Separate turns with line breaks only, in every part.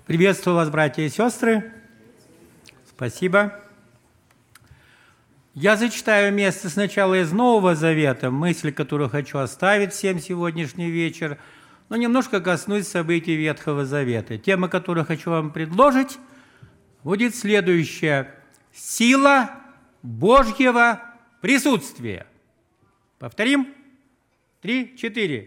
Приветствую вас, братья и сестры. Спасибо. Я зачитаю место сначала из Нового Завета, мысль, которую хочу оставить всем сегодняшний вечер, но немножко коснусь событий Ветхого Завета. Тема, которую хочу вам предложить, будет следующая. Сила Божьего присутствия. Повторим? 3, 4.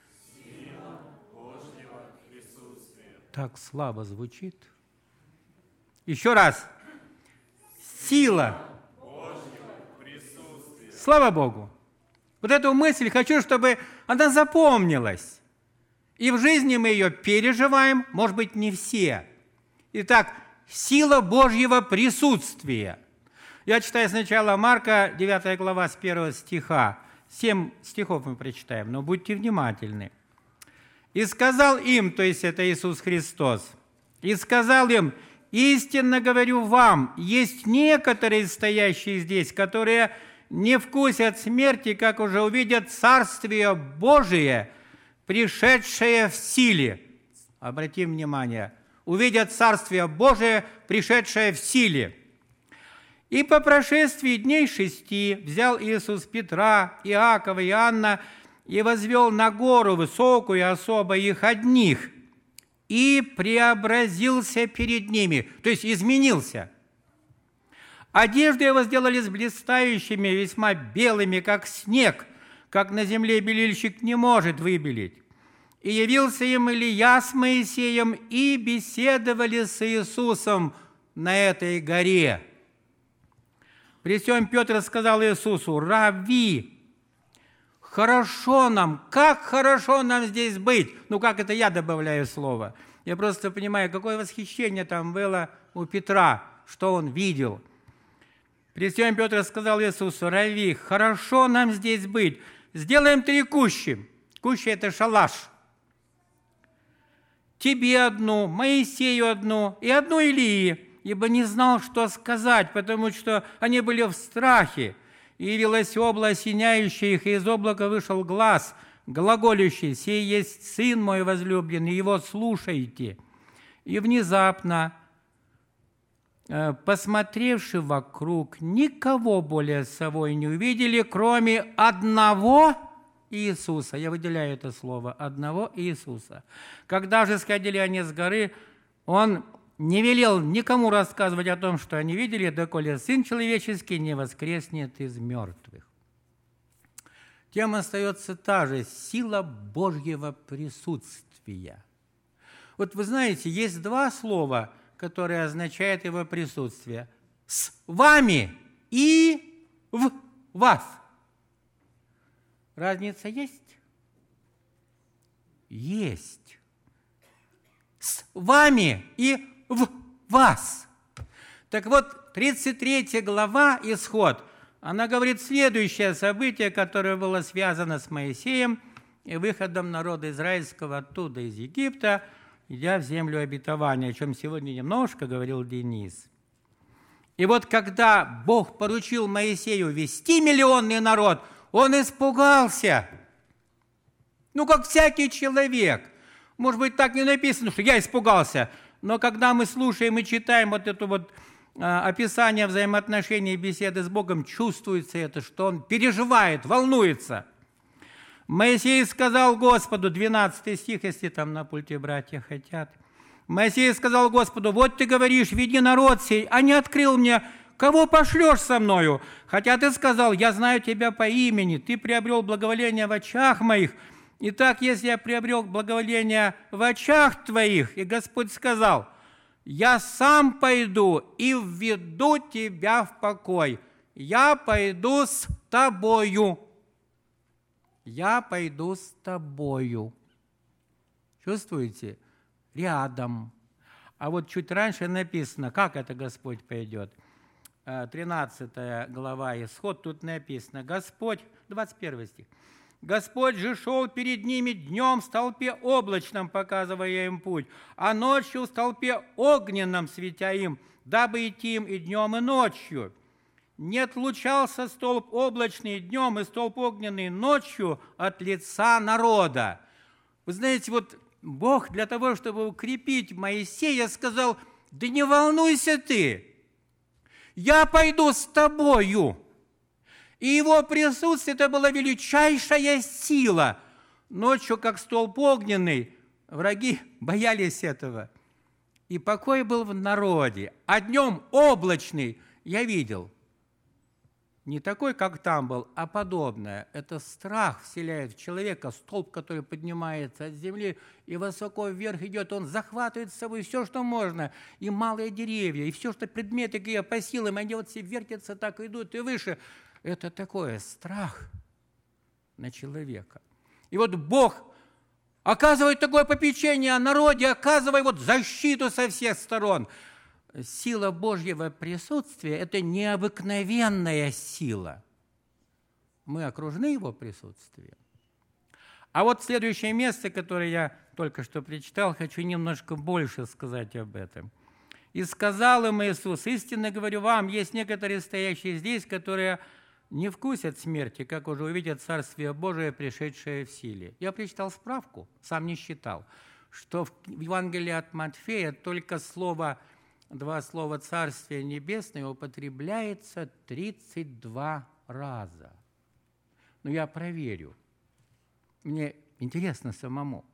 Так слабо звучит. Еще раз. Сила Божьего присутствия. Слава Богу. Вот эту мысль хочу, чтобы она запомнилась. И в жизни мы ее переживаем, может быть, не все. Итак, сила Божьего присутствия. Я читаю сначала Марка, 9 глава, с 1 стиха. 7 стихов мы прочитаем, но будьте внимательны. «И сказал им», то есть это Иисус Христос, «и сказал им, истинно говорю вам, есть некоторые, стоящие здесь, которые не вкусят смерти, как уже увидят Царствие Божие, пришедшее в силе». Обратим внимание, увидят Царствие Божие, пришедшее в силе. «И по прошествии дней 6 взял Иисус Петра, Иакова и Иоанна, и возвел на гору высокую особо их одних, и преобразился перед ними», то есть изменился. «Одежды его сделались блистающими, весьма белыми, как снег, как на земле белильщик не может выбелить. И явился им Илия с Моисеем, и беседовали с Иисусом на этой горе. При сём Петр сказал Иисусу: «Рави, хорошо нам, как хорошо нам здесь быть». Ну, как это я добавляю слово. Я просто понимаю, какое восхищение там было у Петра, что он видел. При сём Петр сказал Иисусу: «Рави, хорошо нам здесь быть. Сделаем 3 кущи». Кущи – это шалаш. «Тебе одну, Моисею одну и одну Илии, ибо не знал, что сказать, потому что они были в страхе. И явилось облако, осеняющее их, и из облака вышел глас, глаголющий: «Сей есть Сын мой возлюбленный, его слушайте». И внезапно, посмотревши вокруг, никого более с собой не увидели, кроме одного Иисуса. Я выделяю это слово – одного Иисуса. Когда же сходили они с горы, он не велел никому рассказывать о том, что они видели, доколе Сын Человеческий не воскреснет из мертвых. Тема остается та же – сила Божьего присутствия. Вот вы знаете, есть 2 слова, которые означают его присутствие. «С вами» и «в вас». Разница есть? Есть. «С вами» и «в вас». Так вот, 33 глава «Исход», она говорит следующее событие, которое было связано с Моисеем и выходом народа израильского оттуда, из Египта, идя в землю обетования, о чем сегодня немножко говорил Денис. И вот когда Бог поручил Моисею вести миллионный народ, он испугался. Ну, как всякий человек. Может быть, так не написано, что я испугался. Но когда мы слушаем и читаем вот это вот описание взаимоотношений и беседы с Богом, чувствуется это, что он переживает, волнуется. Моисей сказал Господу, 12 стих, если там на пульте братья хотят. Моисей сказал Господу: «Вот ты говоришь, веди народ сей, а не открыл мне, кого пошлешь со мною? Хотя ты сказал, я знаю тебя по имени, ты приобрел благоволение в очах моих. Итак, если я приобрел благоволение в очах твоих», и Господь сказал: «Я сам пойду и введу тебя в покой. Я пойду с тобою». Я пойду с тобою. Чувствуете? Рядом. А вот чуть раньше написано, как это Господь пойдет. 13 глава Исход, тут написано: Господь, 21 стих. «Господь же шел перед ними днем в столпе облачном, показывая им путь, а ночью в столпе огненном, светя им, дабы идти им и днем, и ночью. Не отлучался столб облачный днем и столб огненный ночью от лица народа». Вы знаете, вот Бог для того, чтобы укрепить Моисея, сказал: да не волнуйся ты, я пойду с тобою. И его присутствие – это была величайшая сила. Ночью, как столб огненный, враги боялись этого. И покой был в народе. А днем облачный я видел. Не такой, как там был, а подобное. Это страх вселяет в человека, столб, который поднимается от земли и высоко вверх идет. Он захватывает с собой все, что можно, и малые деревья, и все, что предметы какие по силам, они вот все вертятся, так идут и выше. Это такое страх на человека. И вот Бог оказывает такое попечение о народе, оказывает вот защиту со всех сторон. Сила Божьего присутствия – это необыкновенная сила. Мы окружены Его присутствием. А вот следующее место, которое я только что прочитал, хочу немножко больше сказать об этом. «И сказал им Иисус: истинно говорю вам, есть некоторые стоящие здесь, которые не вкусят смерти, как уже увидят Царствие Божие, пришедшее в силе». Я прочитал справку, сам не считал, что в Евангелии от Матфея только два слова «Царствие Небесное» употребляется 32 раза. Но я проверю. Мне интересно самому.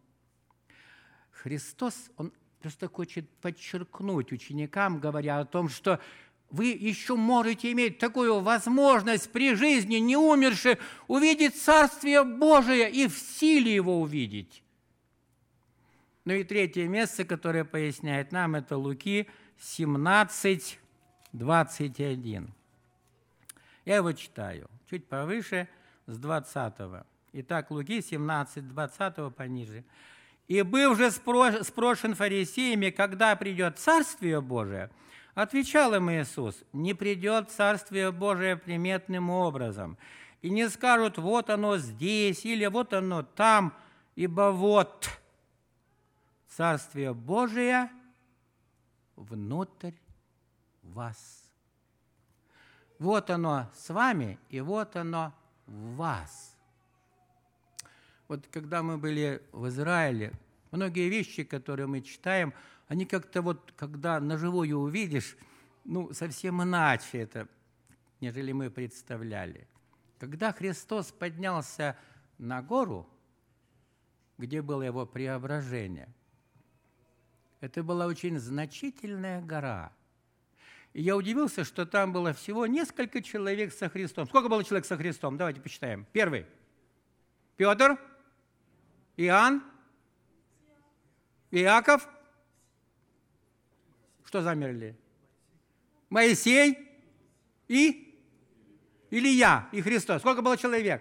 Христос, Он просто хочет подчеркнуть ученикам, говоря о том, что вы еще можете иметь такую возможность при жизни не умерши увидеть Царствие Божие и в силе его увидеть. Ну и третье место, которое поясняет нам, это Луки 17, 21. Я его читаю чуть повыше, с 20. Итак, Луки 17, 20 пониже. «И был же спрошен фарисеями, когда придет Царствие Божие, отвечал им Иисус: не придет Царствие Божие приметным образом, и не скажут: вот оно здесь, или вот оно там, ибо вот Царствие Божие внутрь вас. Вот оно с вами, и вот оно в вас». Вот когда мы были в Израиле, многие вещи, которые мы читаем, они как-то вот, когда наживую увидишь, совсем иначе это, нежели мы представляли. Когда Христос поднялся на гору, где было его преображение, это была очень значительная гора. И я удивился, что там было всего несколько человек со Христом. Сколько было человек со Христом? Давайте посчитаем. Первый. Петр, Иоанн, Иаков. Что замерли? Моисей и Илья и Христос. Сколько было человек?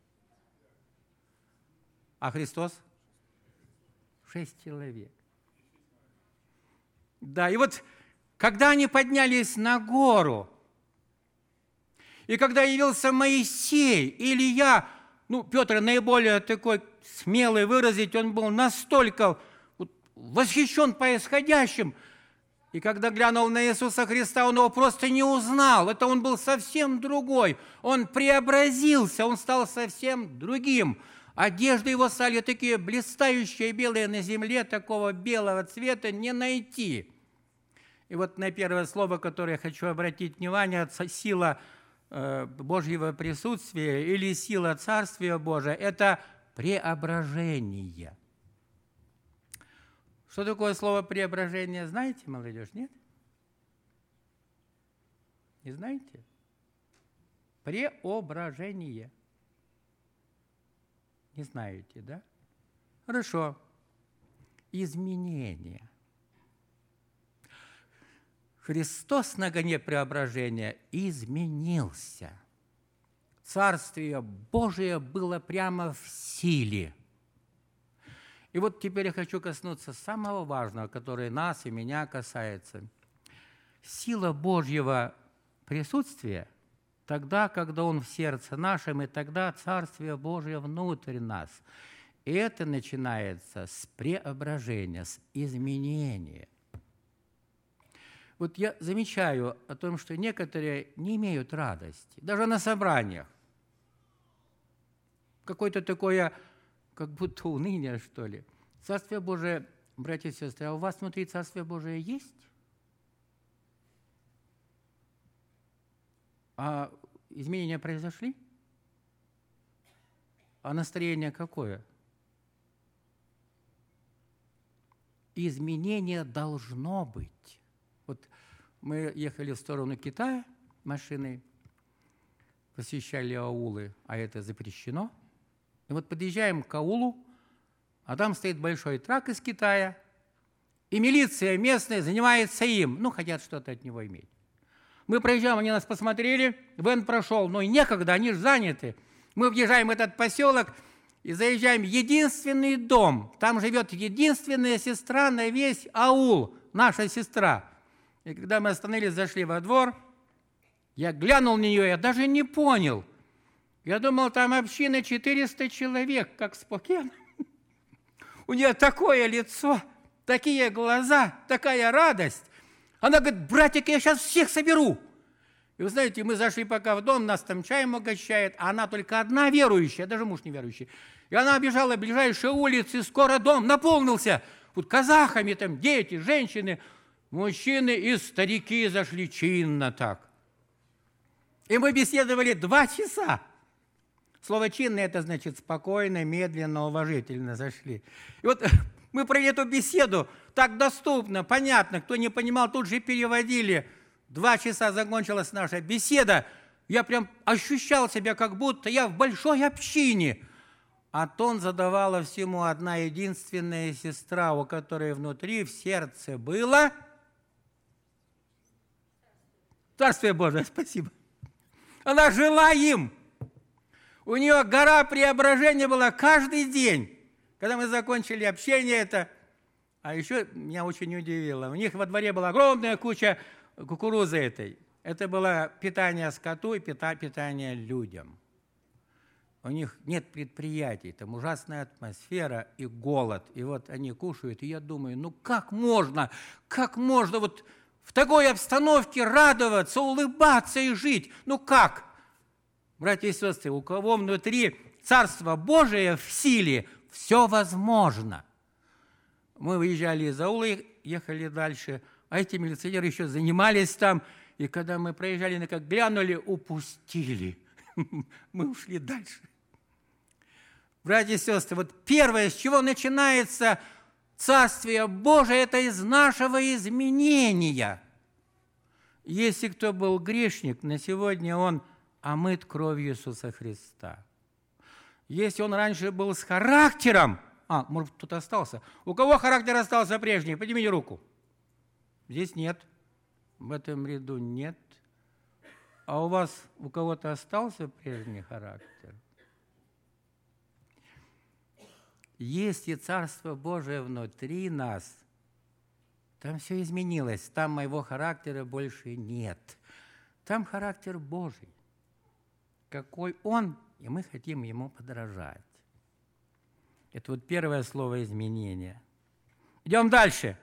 А Христос? 6 человек. Да, и вот когда они поднялись на гору, и когда явился Моисей, Илья, Петр наиболее такой смелый выразить, он был настолько восхищен происходящим, и когда глянул на Иисуса Христа, он его просто не узнал. Это он был совсем другой. Он преобразился, он стал совсем другим. Одежды его стали такие блистающие, белые, на земле такого белого цвета не найти. И вот на первое слово, которое я хочу обратить внимание, сила Божьего присутствия или сила Царствия Божия – это преображение. Что такое слово «преображение», знаете, молодежь, нет? Не знаете? Преображение. Не знаете, да? Хорошо. Изменение. Христос на гоне преображения изменился. Царствие Божие было прямо в силе. И вот теперь я хочу коснуться самого важного, которое нас и меня касается. Сила Божьего присутствия тогда, когда Он в сердце нашем, и тогда Царствие Божие внутрь нас. И это начинается с преображения, с изменения. Вот я замечаю о том, что некоторые не имеют радости, даже на собраниях. Какое-то такое, как будто уныние, что ли. Царствие Божие, братья и сестры, а у вас внутри Царствие Божие есть? А изменения произошли? А настроение какое? Изменение должно быть. Вот мы ехали в сторону Китая машиной, посещали аулы, а это запрещено. И вот подъезжаем к аулу, а там стоит большой трак из Китая, и милиция местная занимается им, хотят что-то от него иметь. Мы проезжаем, они нас посмотрели, вен прошел, но и некогда, они же заняты. Мы въезжаем в этот поселок и заезжаем в единственный дом. Там живет единственная сестра на весь аул, наша сестра. И когда мы остановились, зашли во двор, я глянул на нее, я даже не понял. Я думал, там община 400 человек, как Спокан. У нее такое лицо, такие глаза, такая радость. Она говорит: братик, я сейчас всех соберу. И вы знаете, мы зашли пока в дом, нас там чаем угощает, а она только одна верующая, даже муж неверующий. И она обежала ближайшие улицы, и скоро дом наполнился. Вот казахами там дети, женщины, мужчины и старики зашли чинно так. И мы беседовали 2 часа. Слово «чинно» – это значит спокойно, медленно, уважительно зашли. И вот мы про эту беседу так доступно, понятно, кто не понимал, тут же переводили. 2 часа закончилась наша беседа. Я прям ощущал себя, как будто я в большой общине. А тон задавала всему одна единственная сестра, у которой внутри в сердце было Царствие Божие, спасибо. Она жила им. У нее гора преображения была каждый день. Когда мы закончили общение это, а еще меня очень удивило, у них во дворе была огромная куча кукурузы этой. Это было питание скоту и питание людям. У них нет предприятий, там ужасная атмосфера и голод. И вот они кушают, и я думаю, как можно вот в такой обстановке радоваться, улыбаться и жить? Как? Братья и сестры, у кого внутри Царство Божие в силе, все возможно. Мы выезжали из аула, ехали дальше, а эти милиционеры еще занимались там, и когда мы проезжали, как глянули, упустили. Мы ушли дальше. Братья и сестры, вот первое, с чего начинается Царствие Божие, это из нашего изменения. Если кто был грешник, на сегодня он омыт кровью Иисуса Христа. Если он раньше был с характером, может, кто-то остался. У кого характер остался прежний? Поднимите руку. Здесь нет. В этом ряду нет. А у вас у кого-то остался прежний характер? Если Царство Божие внутри нас, там все изменилось. Там моего характера больше нет. Там характер Божий. Какой Он, и мы хотим Ему подражать. Это вот первое слово изменения. Идем дальше.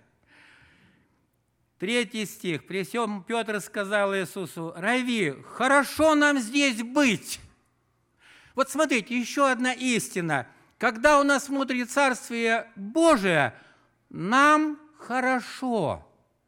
3 стих. При всем Петр сказал Иисусу: «Рави, хорошо нам здесь быть». Вот смотрите, еще одна истина. Когда у нас внутри Царствие Божие, нам хорошо.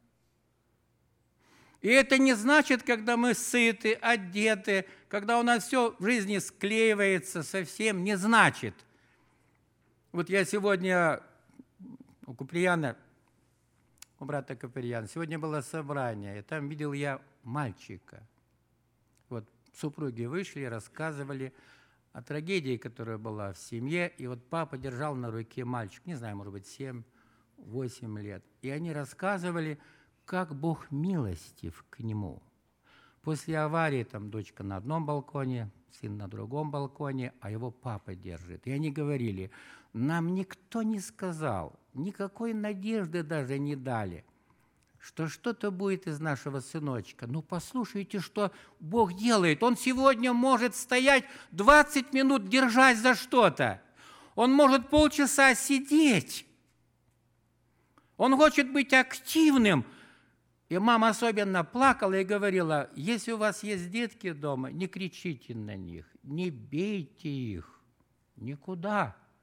И это не значит, когда мы сыты, одеты, когда у нас все в жизни склеивается, совсем не значит. Вот я сегодня у Куприяна, у брата Куприяна, сегодня было собрание, и там видел я мальчика. Вот супруги вышли, рассказывали о трагедии, которая была в семье, и вот папа держал на руке мальчик, не знаю, может быть, 7-8 лет. И они рассказывали, как Бог милостив к нему. После аварии там дочка на одном балконе, сын на другом балконе, а его папа держит. И они говорили: нам никто не сказал, никакой надежды даже не дали, что что-то будет из нашего сыночка. Послушайте, что Бог делает. Он сегодня может стоять 20 минут, держась за что-то. Он может полчаса сидеть. Он хочет быть активным. И мама особенно плакала и говорила: если у вас есть детки дома, не кричите на них, не бейте их, никуда.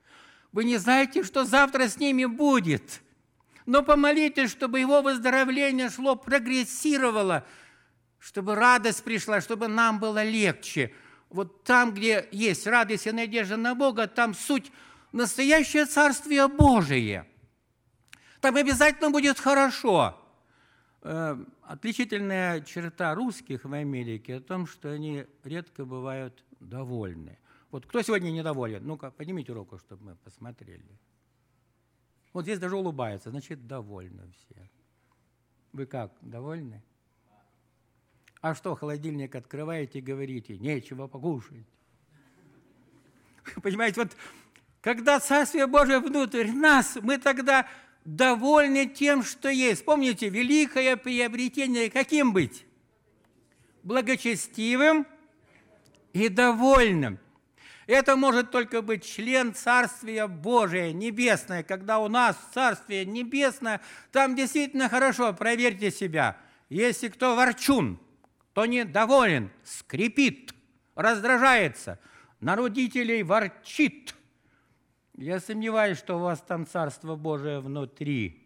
Вы не знаете, что завтра с ними будет. Но помолитесь, чтобы его выздоровление шло, прогрессировало, чтобы радость пришла, чтобы нам было легче. Вот там, где есть радость и надежда на Бога, там суть настоящее Царствие Божие. Там обязательно будет хорошо. Отличительная черта русских в Америке о том, что они редко бывают довольны. Вот кто сегодня недоволен? Ну-ка, поднимите руку, чтобы мы посмотрели. Вот здесь даже улыбаются, значит, довольны все. Вы как, довольны? А что, холодильник открываете и говорите, нечего покушать? Понимаете, вот когда Царствие Божие внутрь нас, мы тогда довольны тем, что есть. Помните, великое приобретение каким быть? Благочестивым и довольным. Это может только быть член Царствия Божия, небесное. Когда у нас Царствие Небесное, там действительно хорошо, проверьте себя. Если кто ворчун, кто недоволен, скрипит, раздражается, на родителей ворчит, я сомневаюсь, что у вас там Царство Божие внутри,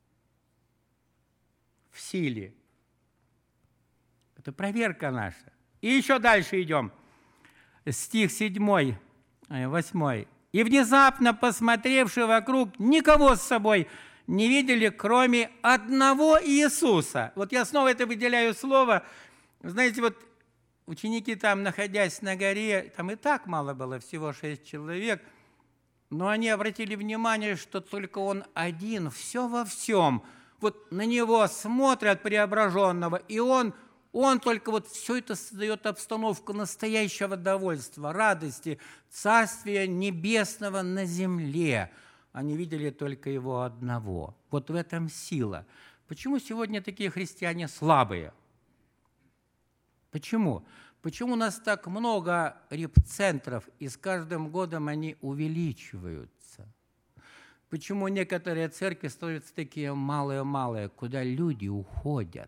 в силе. Это проверка наша. И еще дальше идем. Стих 7, 8. «И внезапно, посмотревши вокруг, никого с собой не видели, кроме одного Иисуса». Вот я снова это выделяю слово. Знаете, вот ученики там, находясь на горе, там и так мало было, всего 6 человек, но они обратили внимание, что только он один, все во всем. Вот на него смотрят преображенного, и он только вот все это создает обстановку настоящего довольства, радости, Царствия Небесного на земле. Они видели только его одного. Вот в этом сила. Почему сегодня такие христиане слабые? Почему? Почему у нас так много репцентров, и с каждым годом они увеличиваются? Почему некоторые церкви становятся такие малые-малые, куда люди уходят?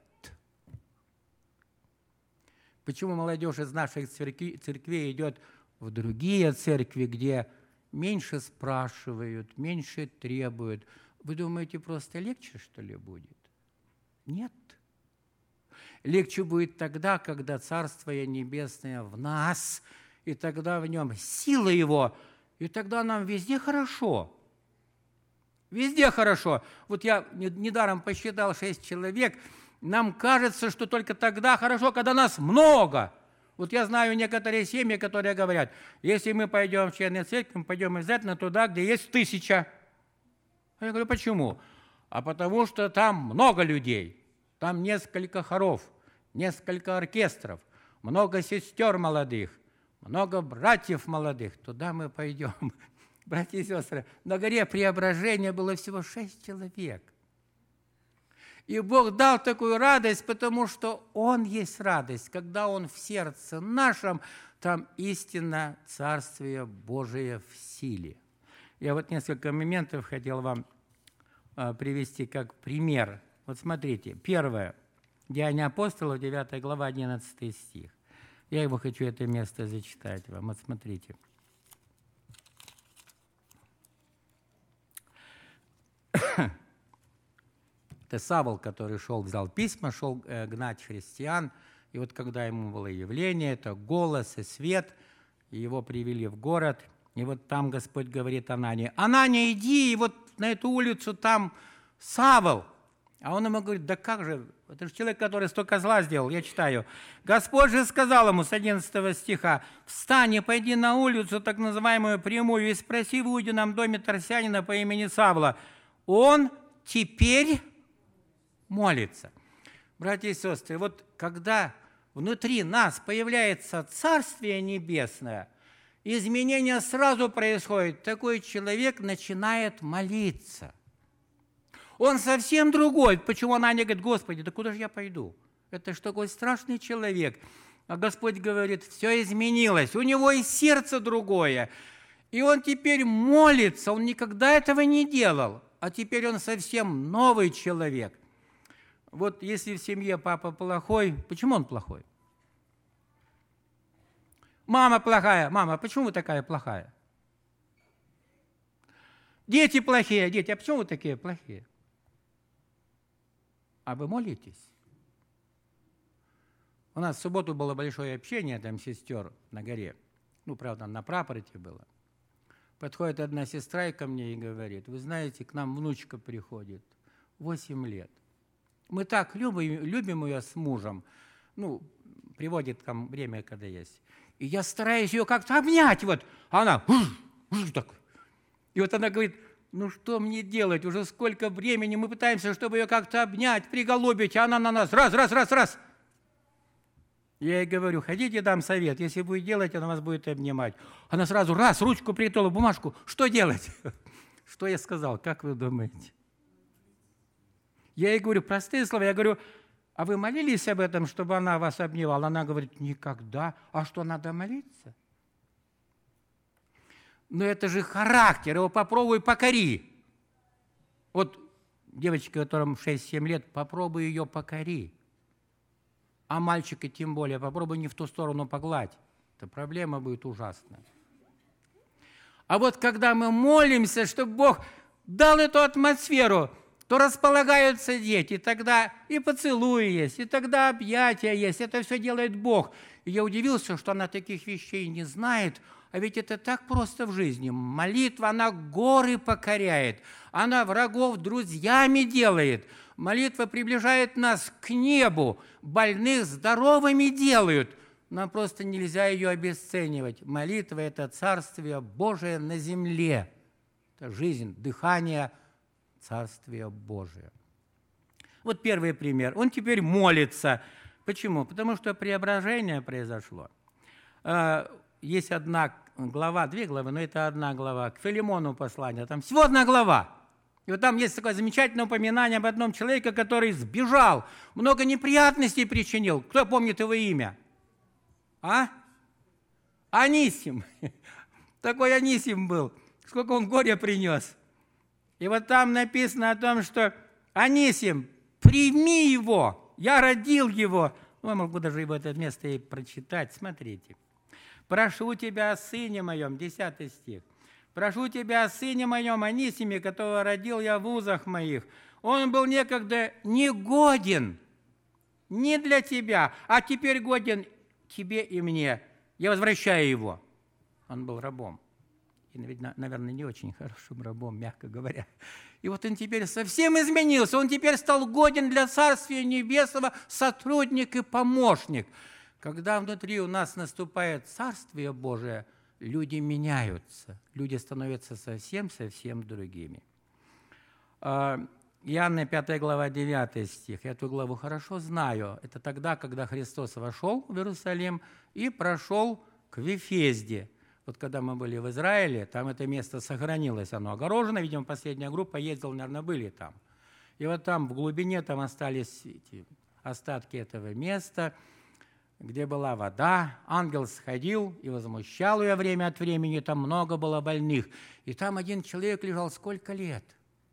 Почему молодежь из наших церквей идет в другие церкви, где меньше спрашивают, меньше требуют? Вы думаете, просто легче, что ли, будет? Нет. Легче будет тогда, когда Царствие Небесное в нас, и тогда в нем сила Его, и тогда нам везде хорошо. Везде хорошо. Вот я недаром посчитал 6 человек. Нам кажется, что только тогда хорошо, когда нас много. Вот я знаю некоторые семьи, которые говорят, если мы пойдем в члены церкви, мы пойдем обязательно туда, где есть 1000. А я говорю, почему? А потому что там много людей. Там несколько хоров, несколько оркестров, много сестер молодых, много братьев молодых. Туда мы пойдем. Братья и сестры, на горе Преображения было всего 6 человек. И Бог дал такую радость, потому что Он есть радость. Когда Он в сердце нашем, там истинно Царствие Божие в силе. Я вот несколько моментов хотел вам привести как пример. Вот смотрите, первое. Деяния апостолов, 9 глава, 11 стих. Я его хочу, это место зачитать вам. Вот смотрите. Это Савл, который взял письма, шел гнать христиан. И вот когда ему было явление, это голос и свет, и его привели в город. И вот там Господь говорит Анании, Анания, иди, и вот на эту улицу там Савл. А он ему говорит, да как же, это же человек, который столько зла сделал. Я читаю. Господь же сказал ему с 11 стиха, встань и пойди на улицу, так называемую прямую, и спроси в Иудином доме Тарсянина по имени Савла. Он теперь молится. Братья и сестры, вот когда внутри нас появляется Царствие Небесное, изменение сразу происходит. Такой человек начинает молиться. Он совсем другой. Почему Анания говорит, Господи, да куда же я пойду? Это ж такой страшный человек. А Господь говорит, все изменилось. У него и сердце другое. И он теперь молится. Он никогда этого не делал. А теперь он совсем новый человек. Вот если в семье папа плохой, почему он плохой? Мама плохая. Мама, почему вы такая плохая? Дети плохие, дети. А почему вы такие плохие? А вы молитесь? У нас в субботу было большое общение, там, сестер на горе. Ну, правда, на прапорте было. Подходит одна сестра ко мне и говорит: вы знаете, к нам внучка приходит, 8 лет. Мы так любим ее с мужем, ну, приводит там время, когда есть. И я стараюсь ее как-то обнять, вот, а она так. И вот она говорит: ну что мне делать, уже сколько времени мы пытаемся, чтобы ее как-то обнять, приголубить, а она на нас раз. Я ей говорю: хотите, дам совет, если будет делать, она вас будет обнимать. Она сразу ручку приготовила, бумажку, что делать? Что я сказал, как вы думаете? Я ей говорю простые слова, я говорю: а вы молились об этом, чтобы она вас обнимала? Она говорит: никогда. А что, надо молиться? Но это же характер, его попробуй покори. Вот девочка, которым 6-7 лет, попробуй ее покори. А мальчика тем более, попробуй не в ту сторону погладь. Это проблема будет ужасная. А вот когда мы молимся, чтобы Бог дал эту атмосферу, то располагаются дети, тогда и поцелуи есть, и тогда объятия есть. Это все делает Бог. И я удивился, что она таких вещей не знает, а ведь это так просто в жизни. Молитва, она горы покоряет, она врагов друзьями делает. Молитва приближает нас к небу, больных здоровыми делают. Нам просто нельзя ее обесценивать. Молитва – это Царствие Божие на земле. Это жизнь, дыхание Царствия Божия. Вот первый пример. Он теперь молится. Почему? Потому что преображение произошло. Есть одна глава, 2 главы, но это одна глава. К Филимону послание. Там всего одна глава. И вот там есть такое замечательное упоминание об одном человеке, который сбежал, много неприятностей причинил. Кто помнит его имя? Анисим. Такой Анисим был. Сколько он горя принес. И вот там написано о том, что Анисим, прими его, я родил его. Ну, я могу даже его это место и прочитать. Смотрите. «Прошу тебя о сыне моем», 10 стих. «Прошу тебя о сыне моем Анисиме, которого родил я в узах моих. Он был некогда негоден не для тебя, а теперь годен тебе и мне. Я возвращаю его». Он был рабом. И, наверное, не очень хорошим рабом, мягко говоря. И вот он теперь совсем изменился. Он теперь стал годен для Царствия Небесного, сотрудник и помощник. Когда внутри у нас наступает Царствие Божие, люди меняются, люди становятся совсем другими. Иоанна 5 глава 9 стих. Я эту главу хорошо знаю. Это тогда, когда Христос вошел в Иерусалим и прошел к Вифезде. Вот когда мы были в Израиле, там это место сохранилось, оно огорожено. Видимо, последняя группа ездила, наверное, были там. И вот там в глубине там остались эти остатки этого места, где была вода, ангел сходил и возмущал ее время от времени, там много было больных. И там один человек лежал сколько лет?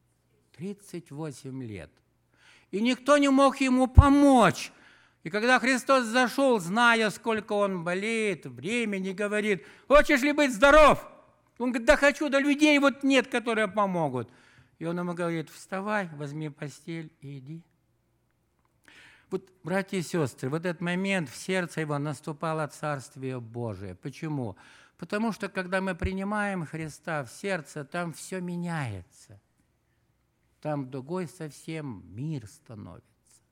38 лет. И никто не мог ему помочь. И когда Христос зашел, зная, сколько он болеет, времени, говорит: хочешь ли быть здоров? Он говорит: да хочу, да людей вот нет, которые помогут. И он ему говорит: вставай, возьми постель и иди. Вот, братья и сестры, в этот момент в сердце его наступало Царствие Божие. Почему? Потому что, когда мы принимаем Христа в сердце, там все меняется. Там другой совсем мир становится.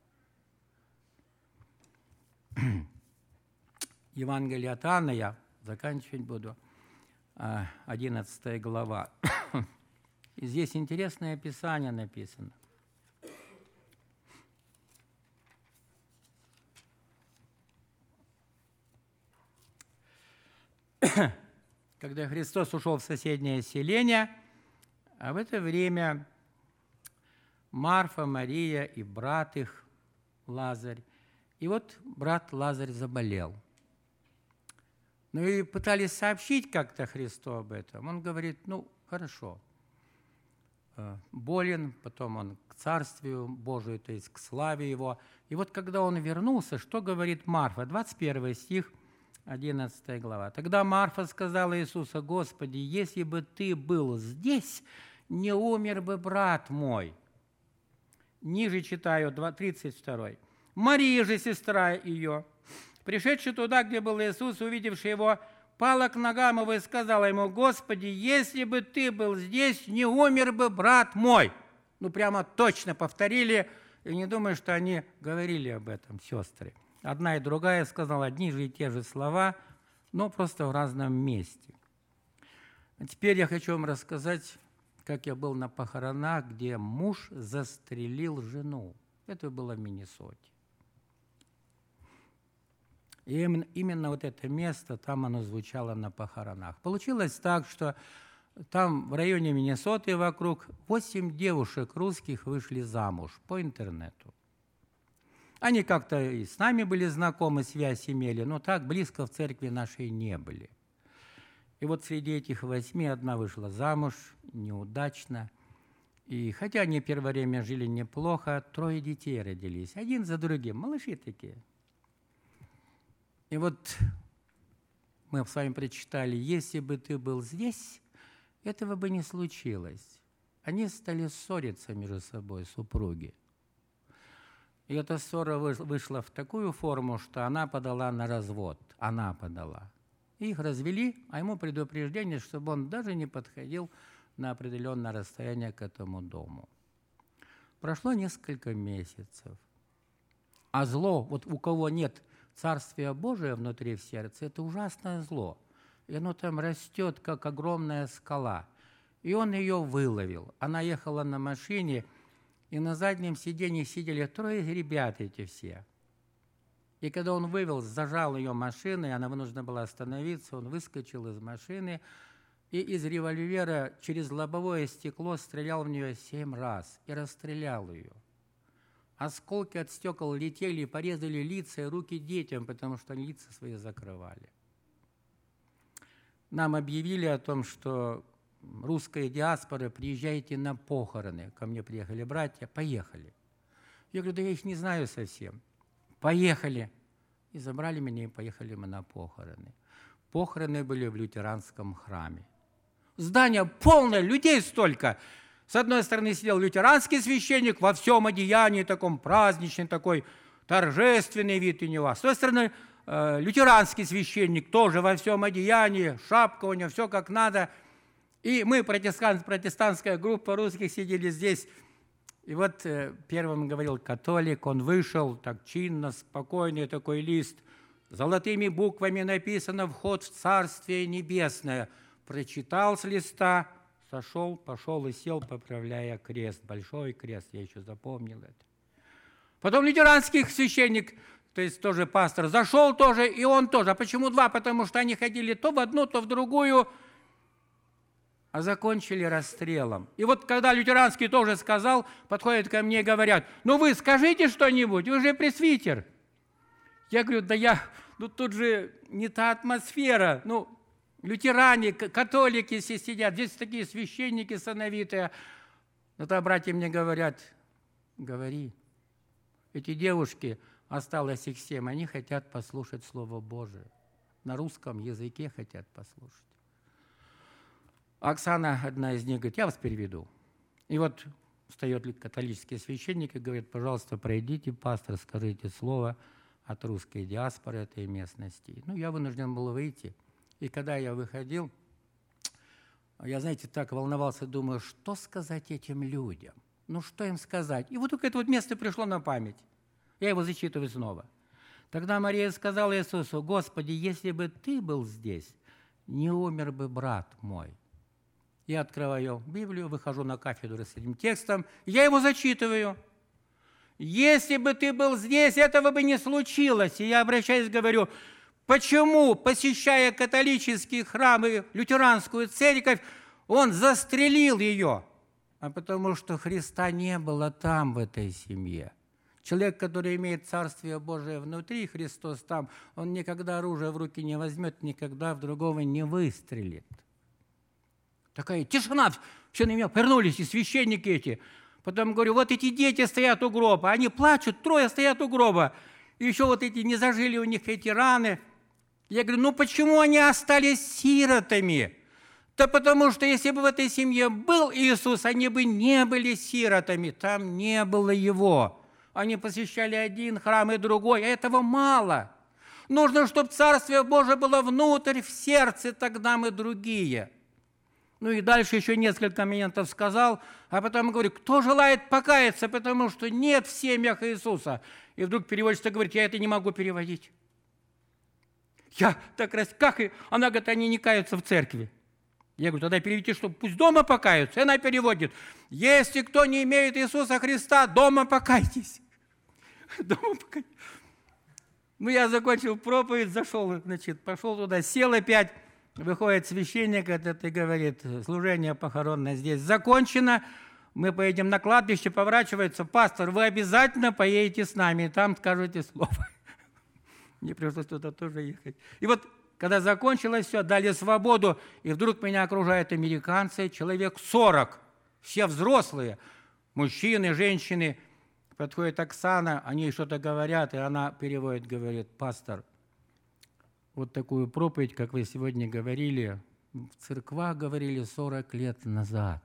Евангелие от Иоанна, я заканчивать буду, 11 глава. И здесь интересное описание написано. Когда Христос ушел в соседнее селение, а в это время Марфа, Мария и брат их Лазарь. И вот брат Лазарь заболел. Ну и пытались сообщить как-то Христу об этом. Он говорит: ну, хорошо, болен, потом он к Царствию Божию, то есть к славе Его. И вот когда он вернулся, что говорит Марфа? 21 стих, 11 глава. «Тогда Марфа сказала Иисусу: Господи, если бы Ты был здесь, не умер бы брат мой». Ниже читаю, 32. «Мария же, сестра ее, пришедшая туда, где был Иисус, увидевший его, пала к ногам его и сказала ему: Господи, если бы ты был здесь, не умер бы брат мой». Ну, прямо точно повторили, и не думаю, что они говорили об этом, сестры. Одна и другая сказала одни же и те же слова, но просто в разном месте. А теперь я хочу вам рассказать, как я был на похоронах, где муж застрелил жену. Это было в Миннесоте. И именно вот это место, там оно звучало на похоронах. Получилось так, что там в районе Миннесоты вокруг 8 девушек русских вышли замуж по интернету. Они как-то и с нами были знакомы, связь имели, но так близко в церкви нашей не были. И вот среди этих 8 одна вышла замуж неудачно. И хотя они первое время жили неплохо, 3 детей родились, один за другим, малыши такие. И вот мы с вами прочитали: «Если бы ты был здесь, этого бы не случилось». Они стали ссориться между собой, супруги. И эта ссора вышла в такую форму, что она подала на развод. Она подала. Их развели, а ему предупреждение, чтобы он даже не подходил на определенное расстояние к этому дому. Прошло несколько месяцев. А зло, вот у кого нет Царствия Божия внутри в сердце, это ужасное зло. И оно там растет, как огромная скала. И он ее выловил. Она ехала на машине, и на заднем сиденье сидели 3 ребят эти все. И когда он вывел, зажал ее машиной, она вынуждена была остановиться, он выскочил из машины и из револьвера через лобовое стекло стрелял в нее 7 раз и расстрелял ее. Осколки от стекол летели и порезали лица и руки детям, потому что они лица свои закрывали. Нам объявили о том, что русская диаспора, приезжайте на похороны. Ко мне приехали братья, поехали. Я говорю: да я их не знаю совсем. Поехали. И забрали меня, и поехали мы на похороны. Похороны были в лютеранском храме. Здание полное, людей столько. С одной стороны сидел лютеранский священник во всем одеянии, таком праздничный, такой торжественный вид у него. С той стороны лютеранский священник тоже во всем одеянии, шапка у него, все как надо. И мы, протестантская группа русских, сидели здесь. И вот первым говорил католик, он вышел так чинно, спокойный такой лист. Золотыми буквами написано «Вход в Царствие Небесное». Прочитал с листа, сошел, пошел и сел, поправляя крест. Большой крест, я еще запомнил это. Потом лютеранский священник, то есть тоже пастор, зашел тоже, и он тоже. А почему 2? Потому что они ходили то в одну, то в другую, а закончили расстрелом. И вот когда лютеранский тоже сказал, подходят ко мне и говорят: ну вы скажите что-нибудь, вы же пресвитер. Я говорю: да тут же не та атмосфера. Лютеране, католики все сидят, здесь такие священники сановитые. Но то братья мне говорят: говори. Эти девушки, осталось их 7, они хотят послушать Слово Божие. На русском языке хотят послушать. Оксана, одна из них, говорит: я вас переведу. И вот встает католический священник и говорит: пожалуйста, пройдите, пастор, скажите слово от русской диаспоры этой местности. Я вынужден был выйти. И когда я выходил, я, знаете, так волновался, думаю, что сказать этим людям? Что им сказать? И вот только это вот место пришло на память. Я его зачитываю снова. Тогда Мария сказала Иисусу: Господи, если бы ты был здесь, не умер бы брат мой. Я открываю Библию, выхожу на кафедру с этим текстом, я его зачитываю. Если бы ты был здесь, этого бы не случилось. И я обращаюсь, говорю: почему, посещая католический храм и лютеранскую церковь, он застрелил ее? А потому что Христа не было там, в этой семье. Человек, который имеет Царствие Божие внутри, Христос там, он никогда оружие в руки не возьмет, никогда в другого не выстрелит. Такая тишина, все на меня повернулись, и священники эти. Потом говорю: вот эти дети стоят у гроба, они плачут, 3 стоят у гроба. И еще вот эти, не зажили у них эти раны. Я говорю: почему они остались сиротами? Да потому что если бы в этой семье был Иисус, они бы не были сиротами, там не было Его. Они посещали один храм и другой, а этого мало. Нужно, чтобы Царствие Божие было внутрь, в сердце, тогда мы другие. Ну и дальше еще несколько моментов сказал, а потом говорю, кто желает покаяться, потому что нет в семьях Иисуса. И вдруг переводчик говорит, я это не могу переводить. Я так раз, как и... Она говорит, они не каются в церкви. Я говорю, тогда переведите, что пусть дома покаются. И она переводит, если кто не имеет Иисуса Христа, дома покайтесь. Дома покайтесь. Ну, я закончил проповедь, зашел, значит, пошел туда, сел опять. Выходит священник этот и говорит, служение похоронное здесь закончено, мы поедем на кладбище, поворачивается, пастор, вы обязательно поедете с нами, и там скажете слово. Мне пришлось туда тоже ехать. И вот, когда закончилось все, дали свободу, и вдруг меня окружают американцы, человек 40, все взрослые, мужчины, женщины. Подходит Оксана, они что-то говорят, и она переводит, говорит, пастор, вот такую проповедь, как вы сегодня говорили, в церквах говорили 40 лет назад.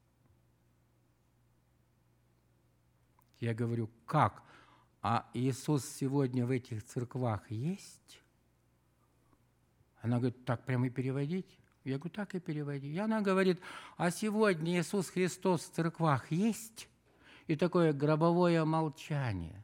Я говорю, как? А Иисус сегодня в этих церквах есть? Она говорит, так прямо и переводить? Я говорю, так и переводи. И она говорит, а сегодня Иисус Христос в церквах есть? И такое гробовое молчание.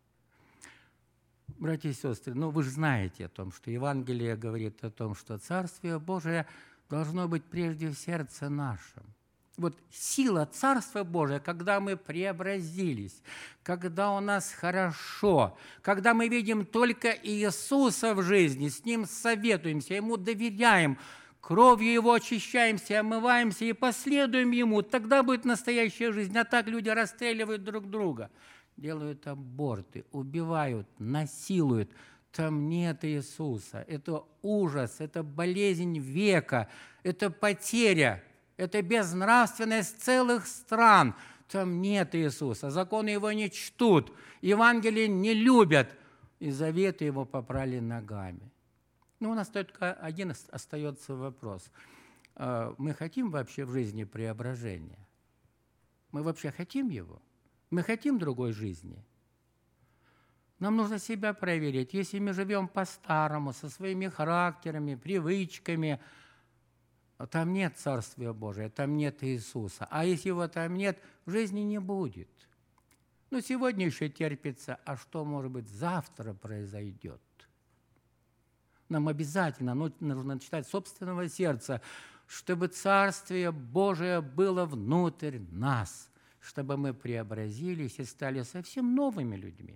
Братья и сестры, ну вы же знаете о том, что Евангелие говорит о том, что Царствие Божие должно быть прежде в сердце нашем. Вот сила Царства Божия, когда мы преобразились, когда у нас хорошо, когда мы видим только Иисуса в жизни, с Ним советуемся, Ему доверяем, кровью Его очищаемся, омываемся и последуем Ему, тогда будет настоящая жизнь. А так люди расстреливают друг друга, делают аборты, убивают, насилуют. Там нет Иисуса. Это ужас, это болезнь века, это потеря, это безнравственность целых стран. Там нет Иисуса. Законы Его не чтут, Евангелие не любят, и заветы Его попрали ногами. Ну, у нас только один остается вопрос. Мы хотим вообще в жизни преображения? Мы вообще хотим его? Мы хотим другой жизни? Нам нужно себя проверить. Если мы живем по-старому, со своими характерами, привычками, там нет Царствия Божия, там нет Иисуса. А если его там нет, в жизни не будет. Ну, сегодня еще терпится, а что, может быть, завтра произойдет? Нам обязательно нужно читать собственного сердца, чтобы Царствие Божие было внутрь нас, чтобы мы преобразились и стали совсем новыми людьми.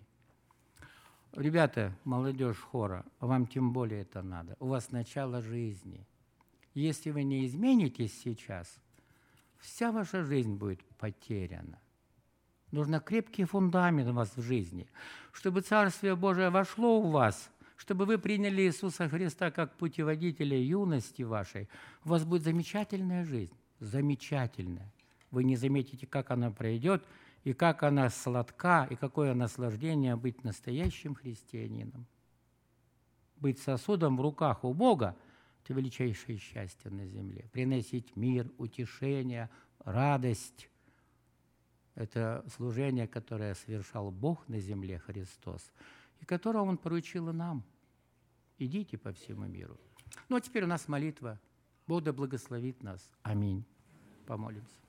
Ребята, молодежь хора, вам тем более это надо. У вас начало жизни. Если вы не изменитесь сейчас, вся ваша жизнь будет потеряна. Нужно крепкий фундамент у вас в жизни, чтобы Царствие Божие вошло в вас, чтобы вы приняли Иисуса Христа как путеводителя юности вашей, у вас будет замечательная жизнь, замечательная. Вы не заметите, как она пройдет, и как она сладка, и какое наслаждение быть настоящим христианином. Быть сосудом в руках у Бога – это величайшее счастье на земле. Приносить мир, утешение, радость – это служение, которое совершал Бог на земле, Христос, и которого Он поручил и нам. Идите по всему миру. Ну, а теперь у нас молитва. Бог да благословит нас. Аминь. Помолимся.